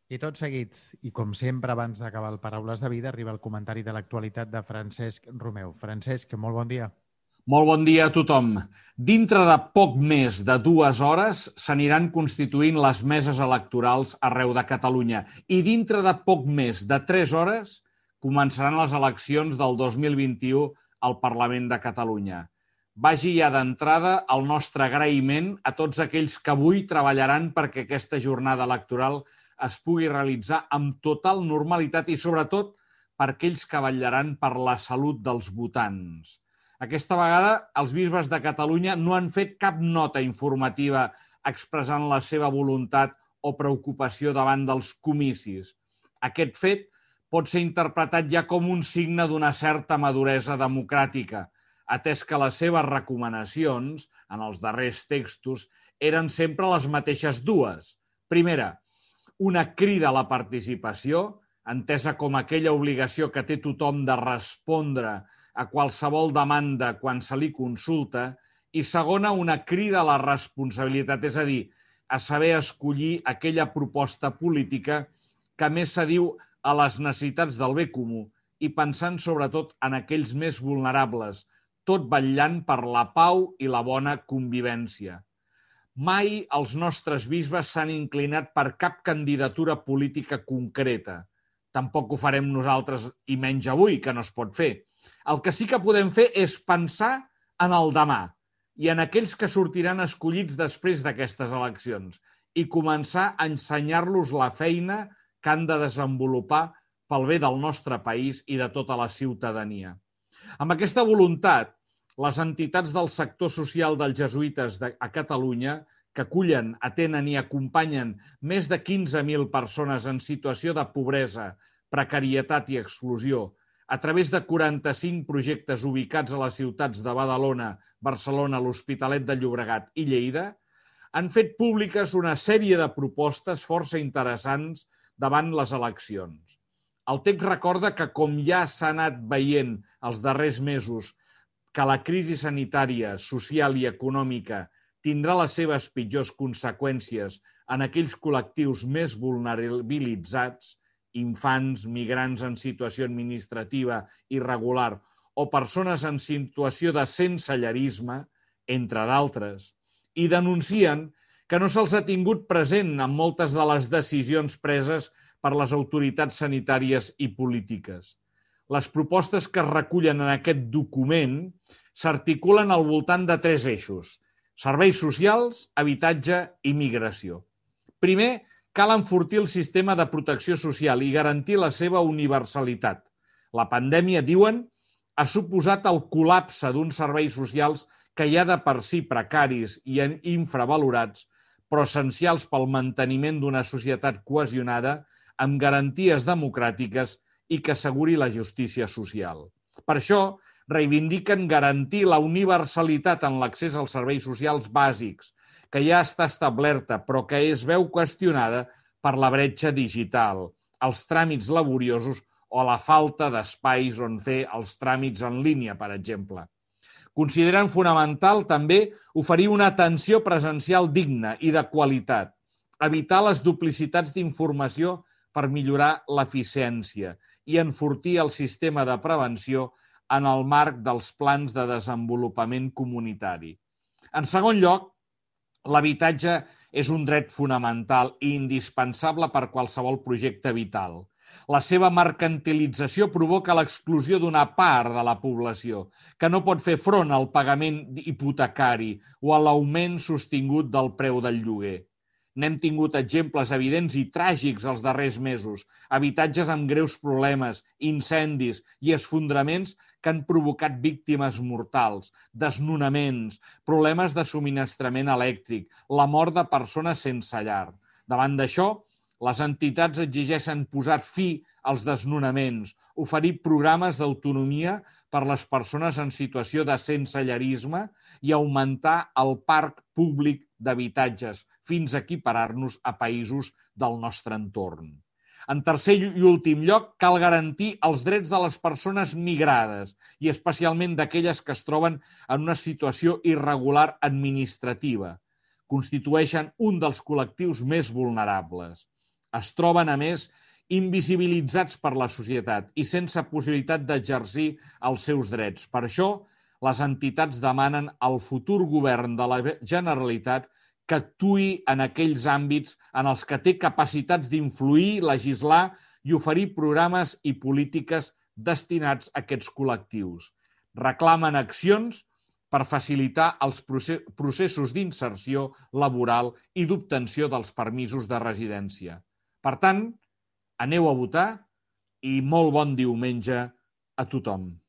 I tot seguit, i com sempre, abans d'acabar el Paraules de Vida, arriba el comentari de l'actualitat de Francesc Romeu. Francesc, molt bon dia. Molt bon dia a tothom. Dintre de poc més de 2 hores s'aniran constituint les meses electorals arreu de Catalunya i dintre de poc més de 3 hores començaran les eleccions del 2021 al Parlament de Catalunya. Vagi ja d'entrada el nostre agraïment a tots aquells que avui treballaran perquè aquesta jornada electoral es pugui realitzar amb total normalitat i, sobretot, per aquells que vetllaran per la salut dels votants. Aquesta vegada, els bisbes de Catalunya no han fet cap nota informativa expressant la seva voluntat o preocupació davant dels comicis. Aquest fet pot ser interpretat ja com un signe d'una certa maduresa democràtica, atès que les seves recomanacions, en els darrers textos, eren sempre les mateixes dues. Primera, una crida a la participació, entesa com aquella obligació que té tothom de respondre a qualsevol demanda quan se li consulta, i segona, una crida a la responsabilitat, és a dir, a saber escollir aquella proposta política que més s'adiu a les necessitats del bé comú i pensant sobretot en aquells més vulnerables, tot vetllant per la pau i la bona convivència. Mai els nostres bisbes s'han inclinat per cap candidatura política concreta. Tampoc ho farem nosaltres, i menys avui, que no es pot fer. El que sí que podem fer és pensar en el demà i en aquells que sortiran escollits després d'aquestes eleccions i començar a ensenyar-los la feina que han de desenvolupar pel bé del nostre país i de tota la ciutadania. Amb aquesta voluntat, les entitats del sector social dels jesuïtes a Catalunya, que acullen, atenen i acompanyen més de 15.000 persones en situació de pobresa, precarietat i exclusió, a través de 45 projectes ubicats a les ciutats de Badalona, Barcelona, l'Hospitalet de Llobregat i Lleida, han fet públiques una sèrie de propostes força interessants davant les eleccions. El text recorda que, com ja s'ha anat veient els darrers mesos, que la crisi sanitària, social i econòmica tindrà les seves pitjors conseqüències en aquells col·lectius més vulnerabilitzats, infants, migrants en situació administrativa irregular o persones en situació de sensellarisme, entre d'altres, i denuncien que no se'ls ha tingut present en moltes de les decisions preses per les autoritats sanitàries i polítiques. Les propostes que es recullen en aquest document s'articulen al voltant de 3 eixos: serveis socials, habitatge i migració. Primer, cal enfortir el sistema de protecció social i garantir la seva universalitat. La pandèmia, diuen, ha suposat el col·lapse d'uns serveis socials que ja de per si precaris i infravalorats, però essencials pel manteniment d'una societat cohesionada amb garanties democràtiques i que asseguri la justícia social. Per això, reivindiquen garantir la universalitat en l'accés als serveis socials bàsics, que ja està establerta però que es veu qüestionada per la bretxa digital, els tràmits laboriosos o la falta d'espais on fer els tràmits en línia, per exemple. Consideren fonamental també oferir una atenció presencial digna i de qualitat, evitar les duplicitats d'informació per millorar l'eficiència i enfortir el sistema de prevenció en el marc dels plans de desenvolupament comunitari. En segon lloc, l'habitatge és un dret fonamental i indispensable per qualsevol projecte vital. La seva mercantilització provoca l'exclusió d'una part de la població que no pot fer front al pagament hipotecari o a l'augment sostingut del preu del lloguer. N'hem tingut exemples evidents i tràgics els darrers mesos, habitatges amb greus problemes, incendis i esfondraments que han provocat víctimes mortals, desnonaments, problemes de subministrament elèctric, la mort de persones sense llar. Davant d'això, les entitats exigeixen posar fi als desnonaments, oferir programes d'autonomia per a les persones en situació de sensellarisme i augmentar el parc públic d'habitatges, fins a equiparar-nos a països del nostre entorn. En tercer i últim lloc, cal garantir els drets de les persones migrades i especialment d'aquelles que es troben en una situació irregular administrativa. Constitueixen un dels col·lectius més vulnerables. Es troben, a més, invisibilitzats per la societat i sense possibilitat d'exercir els seus drets. Per això, les entitats demanen al futur govern de la Generalitat que actuï en aquells àmbits en els que té capacitats d'influir, legislar i oferir programes i polítiques destinats a aquests col·lectius. Reclamen accions per facilitar els processos d'inserció laboral i d'obtenció dels permisos de residència. Per tant, aneu a votar i molt bon diumenge a tothom.